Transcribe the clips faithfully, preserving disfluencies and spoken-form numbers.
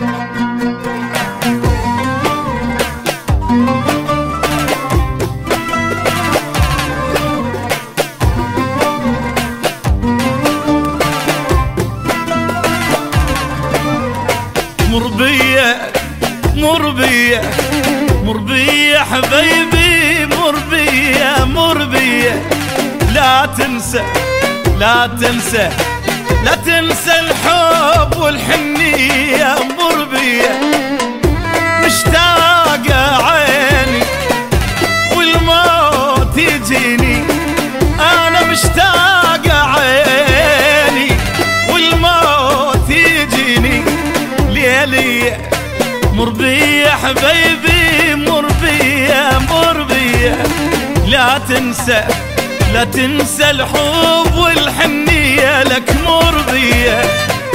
مر بيا مر بيا مر بيا حبيبي، مر بيا مر بيا، لا تنسى لا تنسى لا تنسى الحب والحنية. مر بيا مشتاقة عيني والموت يجيني، أنا مشتاقة عيني والموت يجيني ليلي. مر بيا حبيبي، مر بيا مر بيا، لا تنسى لا تنسى الحب والحنية لك. مر بيا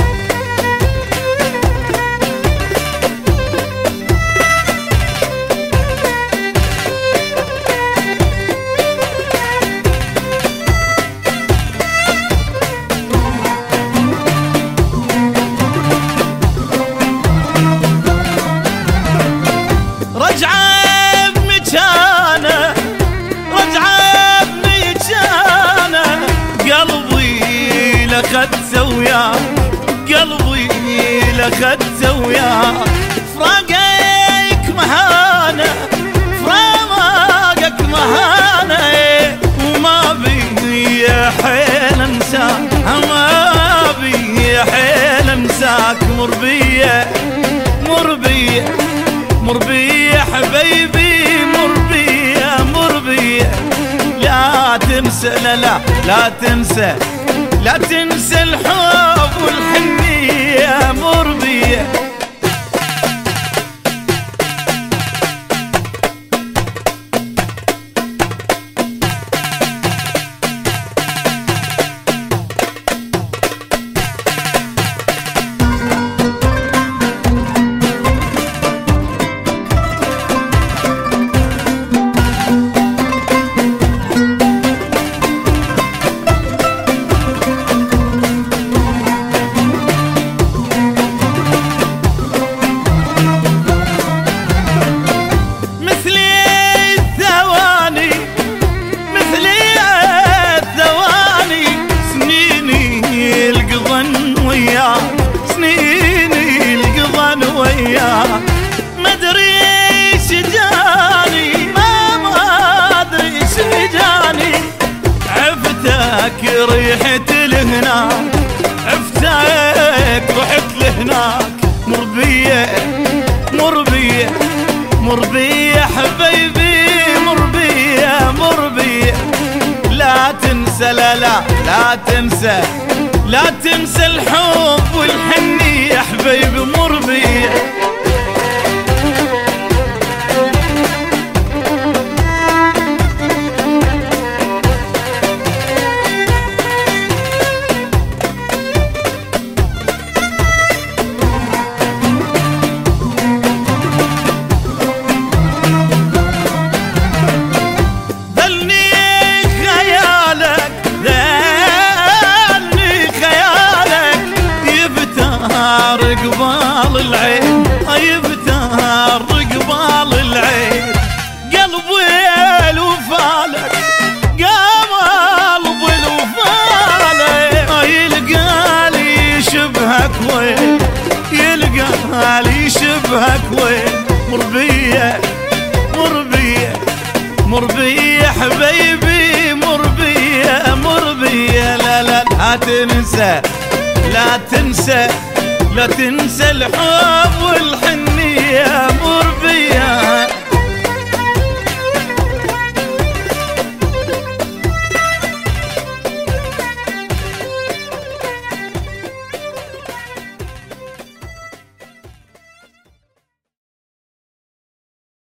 رجعة بمكانه رجعة بمكانه، قلبي لخدته وياك قلبي لخدته وياك. فراقك مهانه فراقك مهانه، وما بي حيل انساك ما بي حيل انساك. مر بيا مر بيا مر بيا حبيبي، مر بيا مر بيا، لا تنسى لا لا لا تنسى لا تنسى الحب والحنية. مر بيا سنيني القضن وياك، ما ادري ايش جاني ما ما ادري ايش جاني. عفتك ريحت لهناك عفتك رحت لهناك. مر بيا مر بيا مر بيا حبيبي، مر بيا مر بيا، لا تنسى لا لا لا تنسى لا تنسى الحب والحنية يا حبيبي. مر بيا قبال العين يبتار قبال العين، قلبي الوفالك قلب الوفالك، يلقى لي شبهك وين يلقى لي شبهك وين. مر بيا مر بيا مر بيا حبيبي، مر بيا مر بيا، لا لا لا تنسى لا تنسى لا تنسى الحب